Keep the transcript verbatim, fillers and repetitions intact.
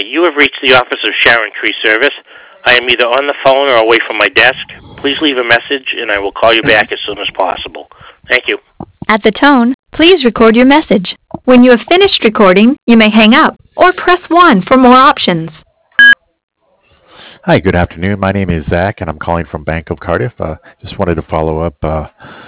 you have reached the office of Sharon Tree Service. I am either on the phone or away from my desk. Please leave a message, and I will call you back as soon as possible. Thank you. At the tone, please record your message. When you have finished recording, you may hang up or press one for more options. Hi, good afternoon. My name is Zach, and I'm calling from Bank of Cardiff. Uh, just wanted to follow up uh,